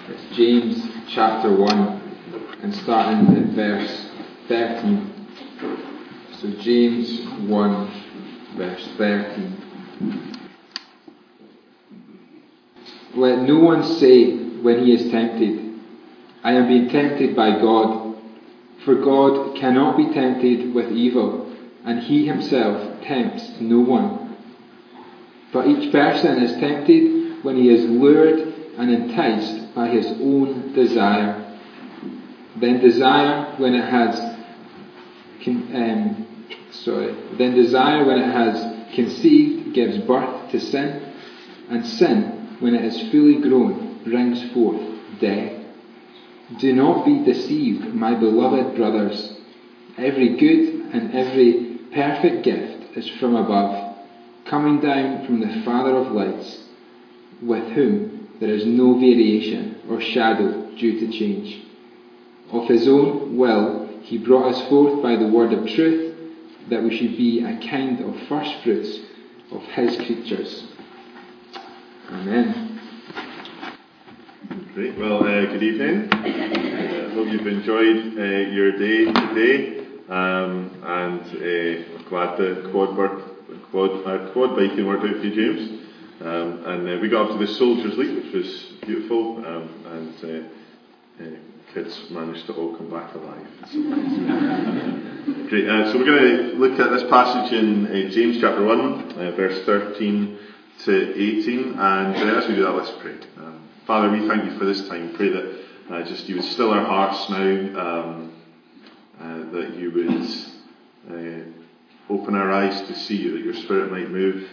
It's James chapter 1 and starting at verse 13. So James 1 verse 13. Let no one say when he is tempted, I am being tempted by God. For God cannot be tempted with evil, and he himself tempts no one. But each person is tempted when he is lured and enticed by his own desire. Then desire, when it has conceived, gives birth to sin, and sin, when it is fully grown, brings forth death. Do not be deceived, my beloved brothers. Every good and every perfect gift is from above, coming down from the Father of lights, with whom there is no variation or shadow due to change. Of his own will he brought us forth by the word of truth, that we should be a kind of first fruits of his creatures. Amen. Great. Well, good evening. I hope you've enjoyed your day today, and we're glad the quad biking worked out for you, James. And we got up to the Soldiers League, which was beautiful, and kids managed to all come back alive. Great. So we're going to look at this passage in James chapter 1, verse 13 to 18, and as we do that, let's pray. Father, we thank you for this time. Pray that just you would still our hearts now, that you would open our eyes to see you, that your Spirit might move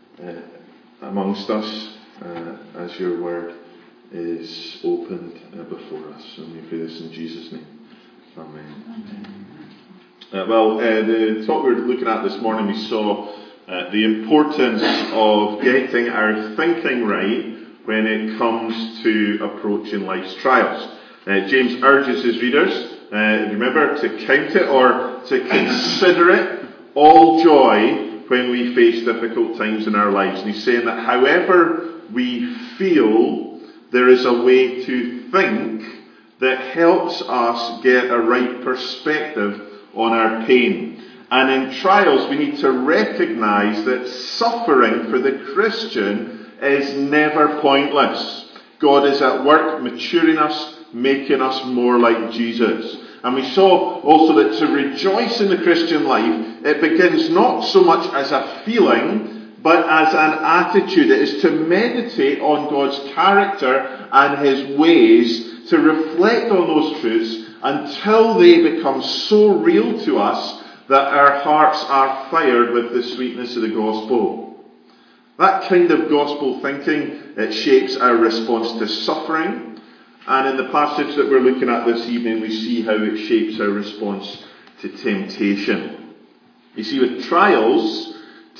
amongst us as your word is opened before us. And we pray this in Jesus' name. Amen. The talk we were looking at this morning, we saw the importance of getting our thinking right when it comes to approaching life's trials. James urges his readers, remember, to count it or to consider it all joy when we face difficult times in our lives. And he's saying that however we feel, there is a way to think that helps us get a right perspective on our pain. And in trials, we need to recognize that suffering for the Christian is never pointless. God is at work maturing us, making us more like Jesus. And we saw also that to rejoice in the Christian life, it begins not so much as a feeling, but as an attitude. It is to meditate on God's character and his ways, to reflect on those truths until they become so real to us that our hearts are fired with the sweetness of the gospel. That kind of gospel thinking, it shapes our response to suffering. And in the passage that we're looking at this evening, we see how it shapes our response to temptation. You see, with trials,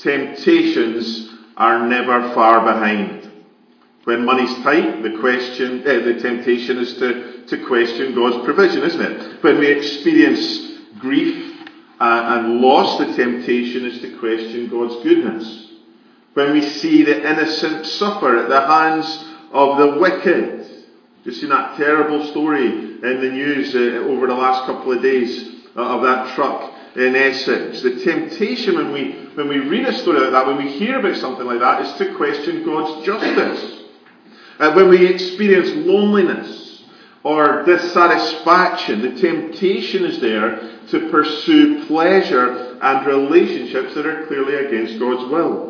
temptations are never far behind. When money's tight, the temptation is to question God's provision, isn't it? When we experience grief and loss, the temptation is to question God's goodness. When we see the innocent suffer at the hands of the wicked. You've seen that terrible story in the news over the last couple of days of that truck in Essex. The temptation when we read a story like that, when we hear about something like that, is to question God's justice. When we experience loneliness or dissatisfaction, the temptation is there to pursue pleasure and relationships that are clearly against God's will.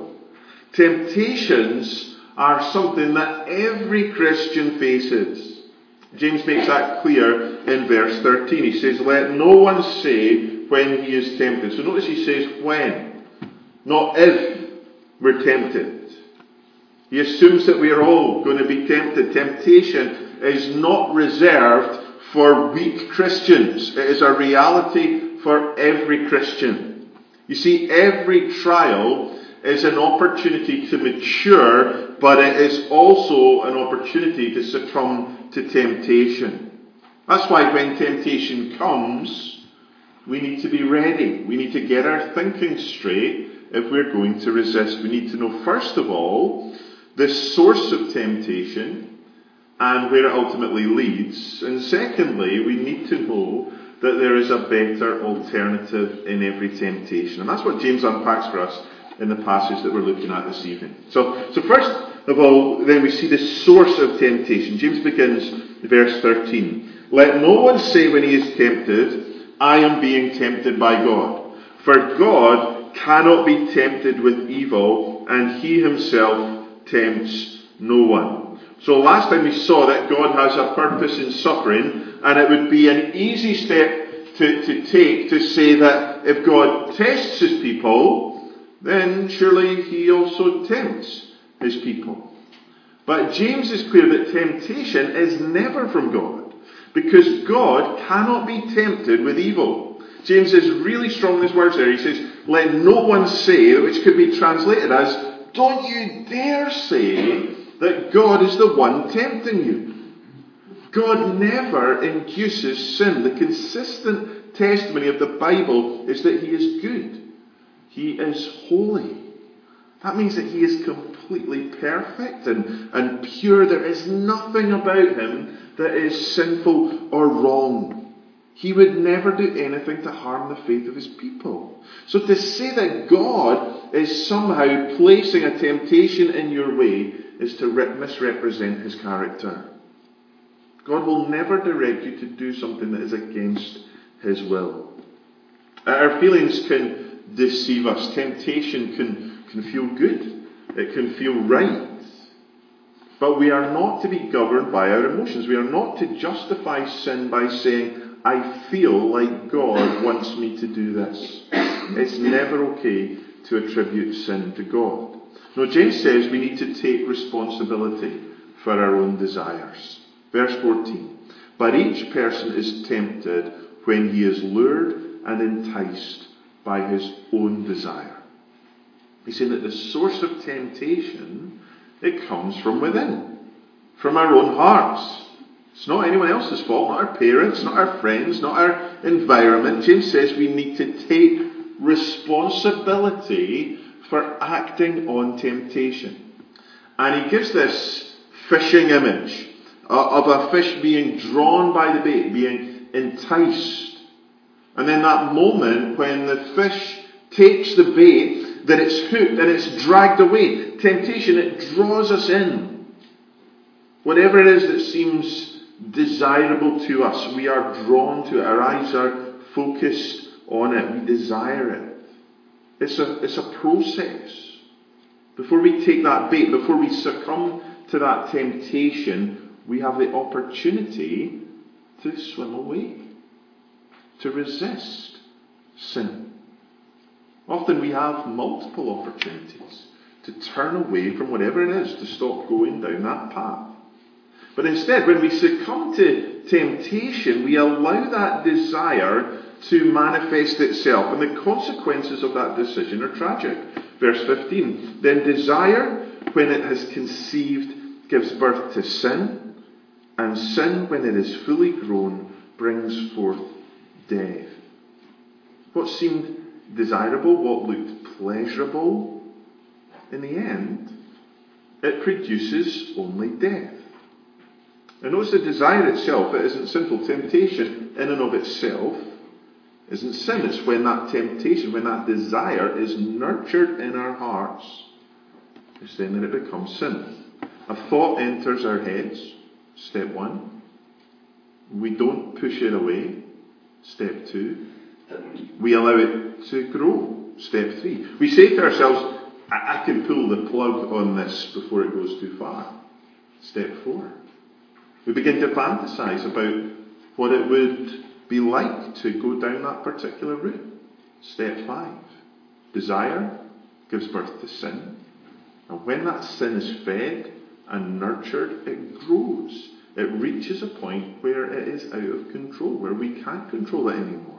Temptations are something that every Christian faces. James makes that clear in verse 13. He says, let no one say when he is tempted. So notice he says when, not if we're tempted. He assumes that we are all going to be tempted. Temptation is not reserved for weak Christians. It is a reality for every Christian. You see, every trial is an opportunity to mature, but it is also an opportunity to succumb to temptation. That's why when temptation comes, we need to be ready. We need to get our thinking straight if we're going to resist. We need to know, first of all, the source of temptation, and where it ultimately leads. And secondly, we need to know that there is a better alternative in every temptation. And that's what James unpacks for us in the passage that we're looking at this evening. So first of all, then we see the source of temptation. James begins verse 13. Let no one say when he is tempted, I am being tempted by God. For God cannot be tempted with evil, and he himself tempts no one. So last time we saw that God has a purpose in suffering, and it would be an easy step to take to say that if God tests his people, then surely he also tempts his people. But James is clear that temptation is never from God, because God cannot be tempted with evil. James is really strong in his words there. He says, let no one say, which could be translated as, don't you dare say that God is the one tempting you. God never induces sin. The consistent testimony of the Bible is that he is good. He is holy. That means that he is completely perfect and pure. There is nothing about him that is sinful or wrong. He would never do anything to harm the faith of his people. So to say that God is somehow placing a temptation in your way is to misrepresent his character. God will never direct you to do something that is against his will. Our feelings can deceive us. Temptation can feel good. It can feel right. But we are not to be governed by our emotions. We are not to justify sin by saying, I feel like God wants me to do this. It's never okay to attribute sin to God. No, James says we need to take responsibility for our own desires. Verse 14. But each person is tempted when he is lured and enticed by his own desire. He's saying that the source of temptation, it comes from within, from our own hearts. It's not anyone else's fault, not our parents, not our friends, not our environment. James says we need to take responsibility for acting on temptation. And he gives this fishing image of a fish being drawn by the bait, being enticed. And then that moment when the fish takes the bait, that it's hooked and it's dragged away. Temptation, it draws us in. Whatever it is that seems desirable to us, we are drawn to it. Our eyes are focused on it. We desire it. It's a process. Before we take that bait, before we succumb to that temptation, we have the opportunity to swim away, to resist sin. Often we have multiple opportunities to turn away from whatever it is, to stop going down that path. But instead, when we succumb to temptation, we allow that desire to manifest itself, and the consequences of that decision are tragic. Verse 15. Then desire, when it has conceived, gives birth to sin, and sin, when it is fully grown, brings forth death. What seemed desirable, what looked pleasurable, in the end, it produces only death. And notice the desire itself, it isn't sinful. Temptation in and of itself isn't sin. It's when that temptation, when that desire is nurtured in our hearts, it's then that it becomes sin. A thought enters our heads, step 1. We don't push it away, step 2. We allow it to grow, step 3. We say to ourselves, I can pull the plug on this before it goes too far, step 4. We begin to fantasize about what it would be like to go down that particular route. Step 5. Desire gives birth to sin. And when that sin is fed and nurtured, it grows. It reaches a point where it is out of control, where we can't control it anymore.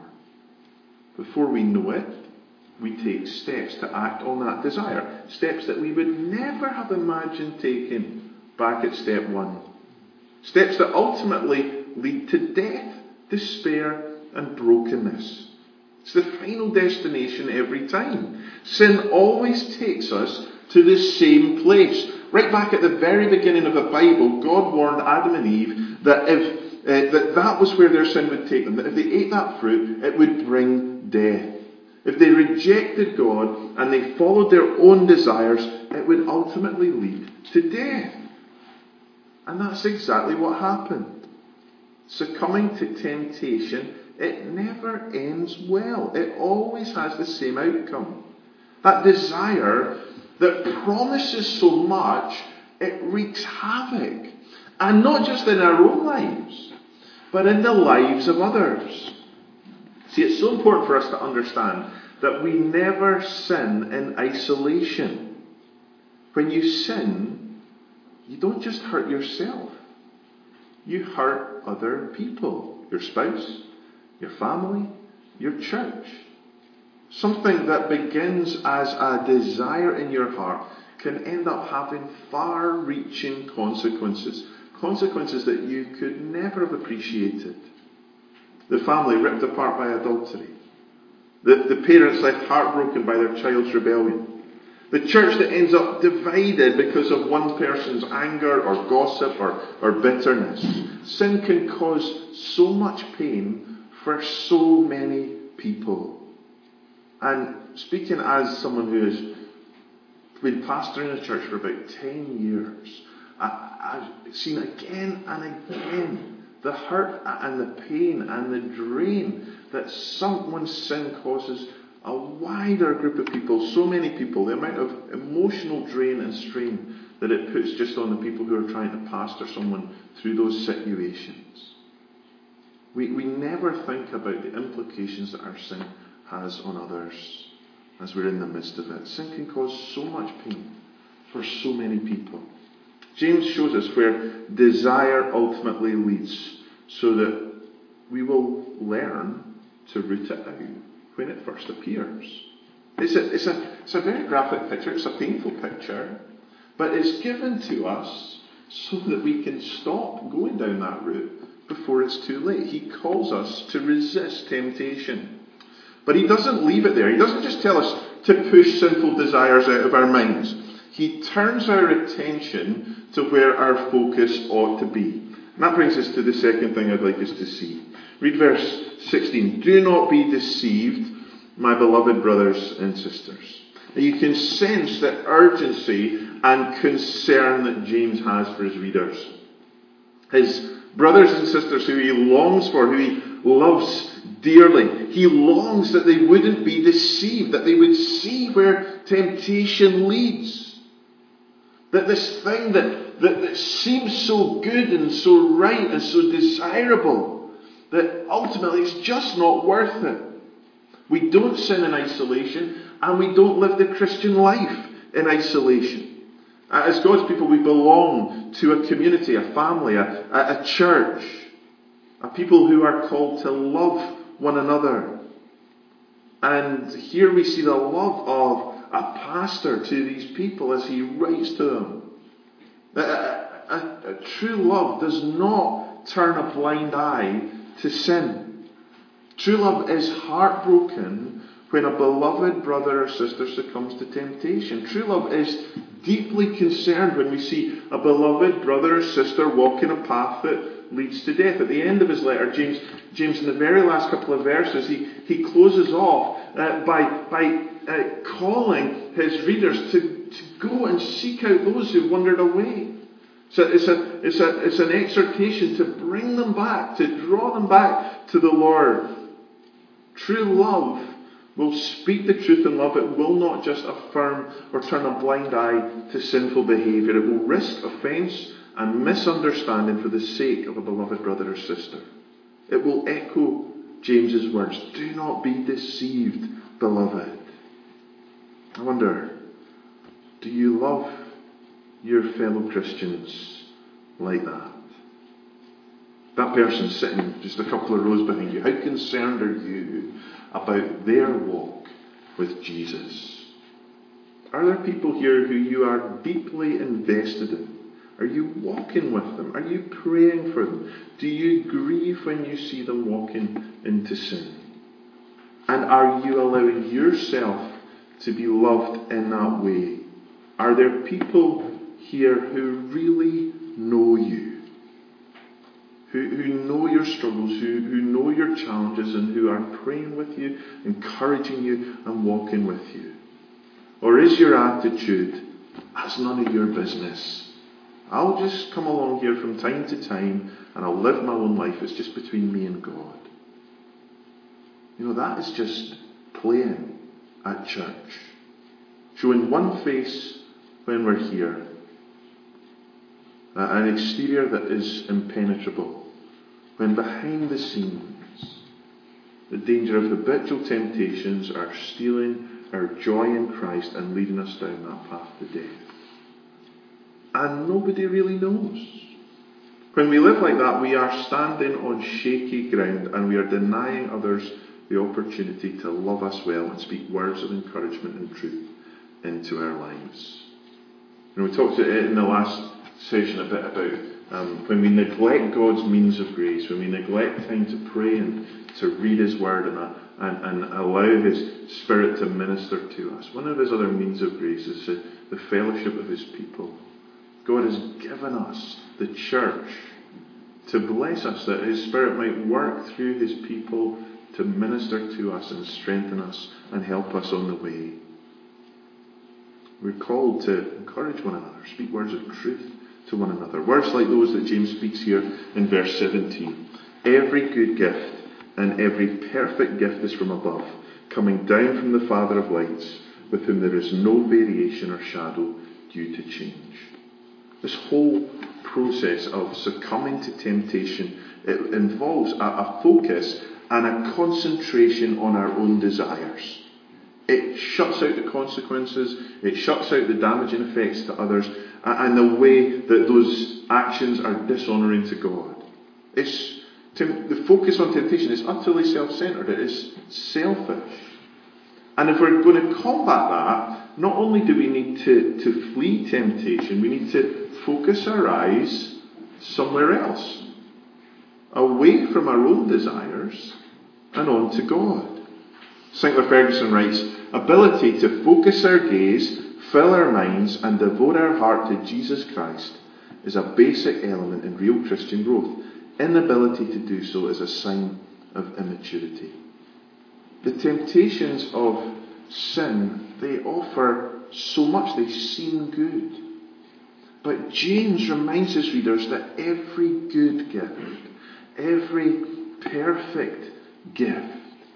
Before we know it, we take steps to act on that desire. Steps that we would never have imagined taking back at step 1. Steps that ultimately lead to death, despair, and brokenness. It's the final destination every time. Sin always takes us to the same place. Right back at the very beginning of the Bible, God warned Adam and Eve that that was where their sin would take them. That if they ate that fruit, it would bring death. If they rejected God and they followed their own desires, it would ultimately lead to death. And that's exactly what happened. Succumbing to temptation, it never ends well. It always has the same outcome. That desire that promises so much, it wreaks havoc. And not just in our own lives, but in the lives of others. See, it's so important for us to understand that we never sin in isolation. When you sin, you don't just hurt yourself. You hurt other people. Your spouse, your family, your church. Something that begins as a desire in your heart can end up having far-reaching consequences. Consequences that you could never have appreciated. The family ripped apart by adultery. The parents left heartbroken by their child's rebellion. The church that ends up divided because of one person's anger or gossip or bitterness. Sin can cause so much pain for so many people. And speaking as someone who has been pastoring a church for about 10 years, I've seen again and again the hurt and the pain and the drain that someone's sin causes a wider group of people, so many people, the amount of emotional drain and strain that it puts just on the people who are trying to pastor someone through those situations. We never think about the implications that our sin has on others as we're in the midst of it. Sin can cause so much pain for so many people. James shows us where desire ultimately leads so that we will learn to root it out when it first appears. It's a very graphic picture, it's a painful picture, but it's given to us so that we can stop going down that route before it's too late. He calls us to resist temptation. But he doesn't leave it there. He doesn't just tell us to push sinful desires out of our minds. He turns our attention to where our focus ought to be. And that brings us to the second thing I'd like us to see. Read verse 16. Do not be deceived, my beloved brothers and sisters. Now you can sense the urgency and concern that James has for his readers. His brothers and sisters who he longs for, who he loves dearly. He longs that they wouldn't be deceived, that they would see where temptation leads. That this thing that seems so good and so right and so desirable, that ultimately it's just not worth it. We don't sin in isolation, and we don't live the Christian life in isolation. As God's people, we belong to a community, a family, a church, a people who are called to love one another. And here we see the love of a pastor to these people as he writes to them. A true love does not turn a blind eye to sin. True love is heartbroken when a beloved brother or sister succumbs to temptation. True love is deeply concerned when we see a beloved brother or sister walking a path that leads to death. At the end of his letter, James in the very last couple of verses, he closes off by calling his readers to go and seek out those who wandered away. So it's an exhortation to bring them back, to draw them back to the Lord. True love will speak the truth in love. It will not just affirm or turn a blind eye to sinful behaviour. It will risk offence and misunderstanding for the sake of a beloved brother or sister. It will echo James's words. Do not be deceived, beloved. I wonder, do you love your fellow Christians like that? That person sitting just a couple of rows behind you, how concerned are you about their walk with Jesus? Are there people here who you are deeply invested in? Are you walking with them? Are you praying for them? Do you grieve when you see them walking into sin? And are you allowing yourself to be loved in that way? Are there people here who really know you, who know your struggles, who know your challenges, and who are praying with you, encouraging you, and walking with you? Or is your attitude, that's none of your business? I'll just come along here from time to time and I'll live my own life. It's just between me and God. That is just playing at church. Showing one face when we're here. An exterior that is impenetrable. When behind the scenes, the danger of habitual temptations are stealing our joy in Christ and leading us down that path to death. And nobody really knows. When we live like that, we are standing on shaky ground and we are denying others the opportunity to love us well and speak words of encouragement and truth into our lives. We talked in the last session a bit about when we neglect God's means of grace, when we neglect time to pray and to read His Word and allow His Spirit to minister to us. One of His other means of grace is the fellowship of His people. God has given us the church to bless us, that His Spirit might work through His people to minister to us and strengthen us and help us on the way. We're called to encourage one another, speak words of truth to one another. Words like those that James speaks here in verse 17. Every good gift and every perfect gift is from above, coming down from the Father of lights, with whom there is no variation or shadow due to change. This whole process of succumbing to temptation, it involves a focus and a concentration on our own desires. It shuts out the consequences, it shuts out the damaging effects to others, and the way that those actions are dishonouring to God. The focus on temptation is utterly self-centred, it is selfish. And if we're going to combat that, not only do we need to flee temptation, we need to focus our eyes somewhere else, away from our own desires and on to God. Sinclair Ferguson writes, ability to focus our gaze, fill our minds and devote our heart to Jesus Christ is a basic element in real Christian growth. Inability to do so is a sign of immaturity. The temptations of sin, they offer so much, they seem good. But James reminds his readers that every good gift, every perfect gift,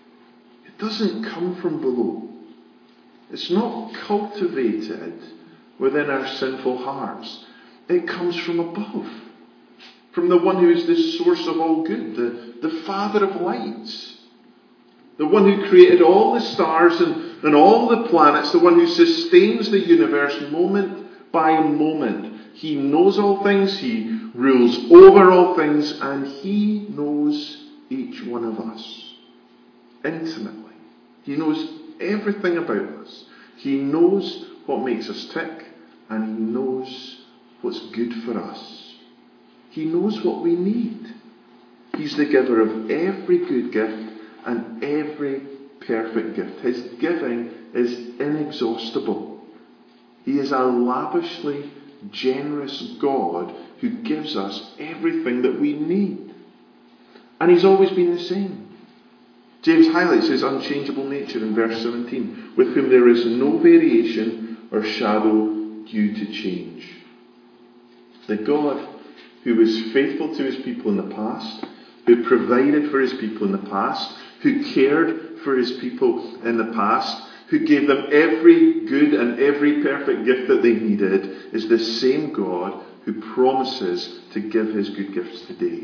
it doesn't come from below. It's not cultivated within our sinful hearts. It comes from above. From the one who is the source of all good, the Father of lights. The one who created all the stars and all the planets, the one who sustains the universe moment by moment. He knows all things, He rules over all things, and He knows each one of us intimately. He knows everything about us. He knows what makes us tick, and He knows what's good for us. He knows what we need. He's the giver of every good gift and every perfect gift. His giving is inexhaustible. He is a lavishly generous God who gives us everything that we need. And He's always been the same. James highlights His unchangeable nature in verse 17, with whom there is no variation or shadow due to change. The God who was faithful to His people in the past, who provided for His people in the past, who cared for His people in the past, who gave them every good and every perfect gift that they needed, is the same God who promises to give His good gifts today.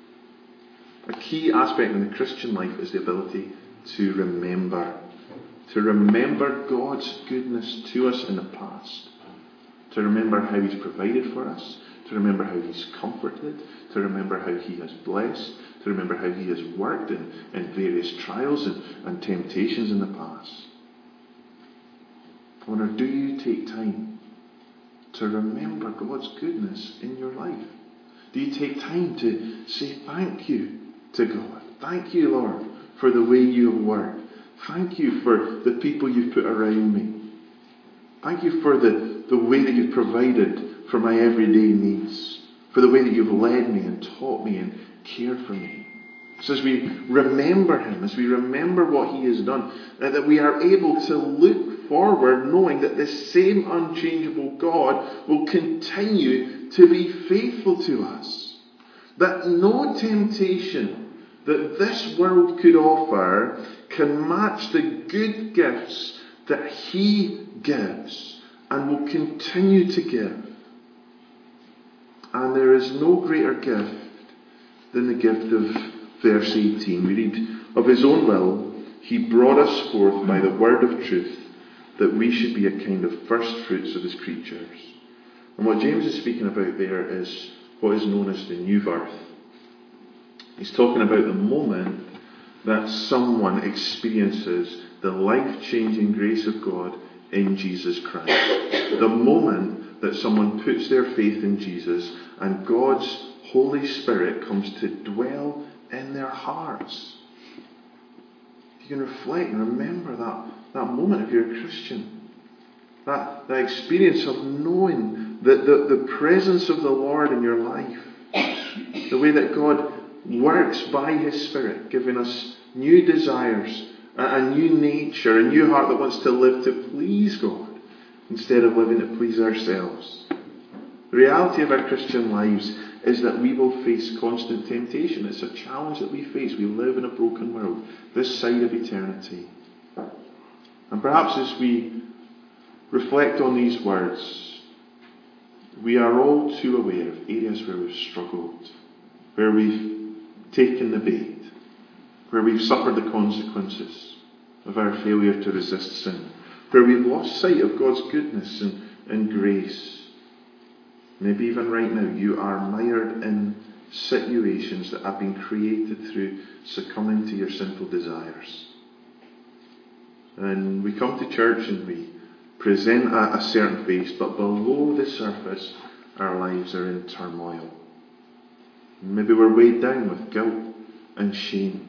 A key aspect in the Christian life is the ability to remember. To remember God's goodness to us in the past. To remember how He's provided for us. To remember how He's comforted. To remember how He has blessed. To remember how He has worked in various trials and temptations in the past. I wonder, do you take time to remember God's goodness in your life? Do you take time to say thank you to God? Thank you, Lord, for the way you have worked. Thank you for the people you've put around me. Thank you for the way that you've provided for my everyday needs, for the way that you've led me and taught me and cared for me. So as we remember him, as we remember what he has done, that we are able to look forward knowing that this same unchangeable God will continue to be faithful to us. That no temptation that this world could offer can match the good gifts that he gives and will continue to give. And there is no greater gift than the gift of verse 18. We read, of his own will, he brought us forth by the word of truth, that we should be a kind of first fruits of his creatures. And what James is speaking about there is what is known as the new birth. He's talking about the moment that someone experiences the life-changing grace of God in Jesus Christ. The moment that someone puts their faith in Jesus and God's Holy Spirit comes to dwell in their hearts. You can reflect and remember that moment if you're a Christian. That experience of knowing the presence of the Lord in your life. The way that God works by his Spirit, giving us new desires, a new nature, a new heart that wants to live to please God instead of living to please ourselves. The reality of our Christian lives is that we will face constant temptation. It's a challenge that we face. We live in a broken world, this side of eternity. And perhaps as we reflect on these words, we are all too aware of areas where we've struggled, where we've taken the bait, where we've suffered the consequences of our failure to resist sin, where we've lost sight of God's goodness and grace. Maybe even right now you are mired in situations that have been created through succumbing to your sinful desires. And we come to church and we present a certain face, but below the surface our lives are in turmoil. Maybe we're weighed down with guilt and shame.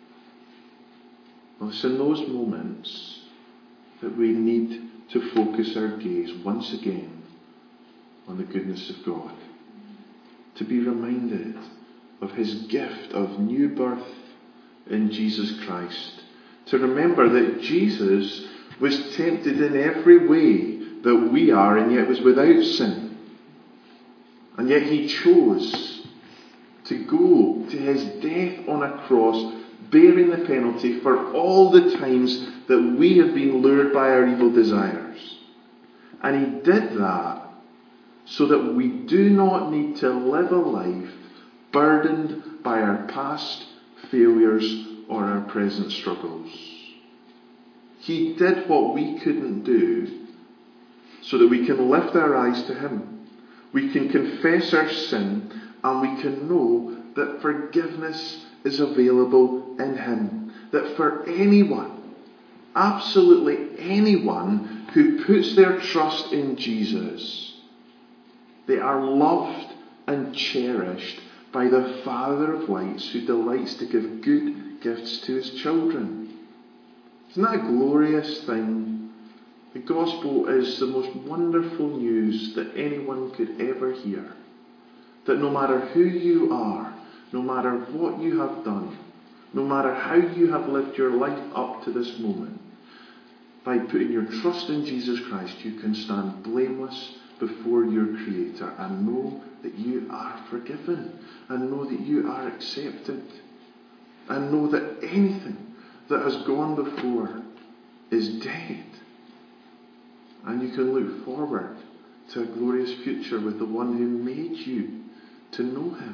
Well, it's in those moments that we need to focus our gaze once again on the goodness of God. To be reminded of his gift of new birth in Jesus Christ. To remember that Jesus was tempted in every way that we are, and yet was without sin. And yet he chose to go to his death on a cross, bearing the penalty for all the times that we have been lured by our evil desires. And he did that so that we do not need to live a life burdened by our past failures or our present struggles. He did what we couldn't do so that we can lift our eyes to him. We can confess our sin and we can know that forgiveness is available in him. That for anyone, absolutely anyone who puts their trust in Jesus, they are loved and cherished by the Father of lights who delights to give good gifts to his children. Isn't that a glorious thing? The gospel is the most wonderful news that anyone could ever hear. That no matter who you are, no matter what you have done, no matter how you have lived your life up to this moment, by putting your trust in Jesus Christ, you can stand blameless before your Creator and know that you are forgiven, and know that you are accepted, and know that anything that has gone before is dead, and you can look forward to a glorious future with the one who made you to know him.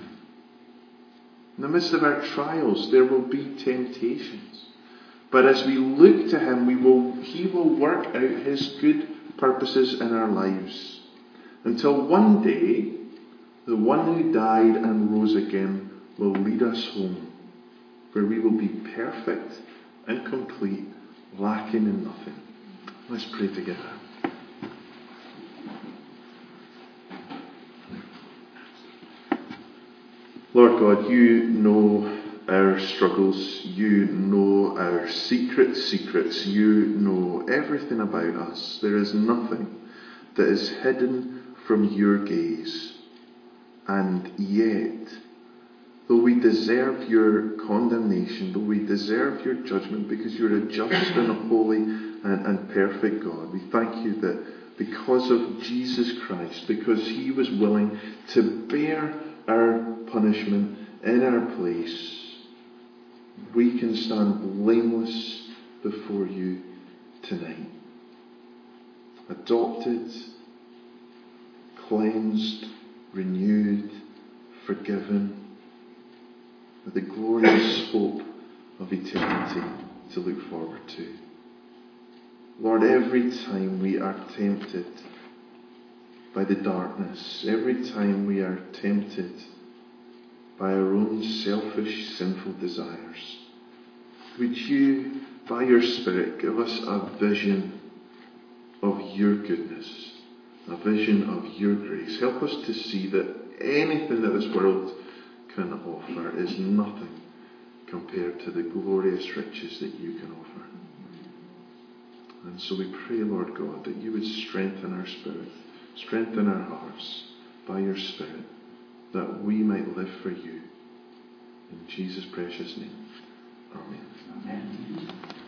In the midst of our trials there will be temptations, but as we look to him, he will work out his good purposes in our lives, until one day the one who died and rose again will lead us home, where we will be perfect and complete, lacking in nothing. Let's pray together. Lord God, you know our struggles, you know our secrets, you know everything about us. There is nothing that is hidden from your gaze. And yet, though we deserve your condemnation, though we deserve your judgment, because you're a just and a holy and perfect God, we thank you that because of Jesus Christ, because he was willing to bear our punishment in our place, we can stand blameless before you tonight. Adopted, cleansed, renewed, forgiven, with the glorious hope of eternity to look forward to. Lord, every time we are tempted by the darkness, every time we are tempted by our own selfish, sinful desires, would you, by your Spirit, give us a vision of your goodness, a vision of your grace. Help us to see that anything that this world can offer is nothing compared to the glorious riches that you can offer. And so we pray, Lord God, that you would strengthen our spirit, strengthen our hearts by your Spirit, that we might live for you. In Jesus' precious name. Amen. Amen.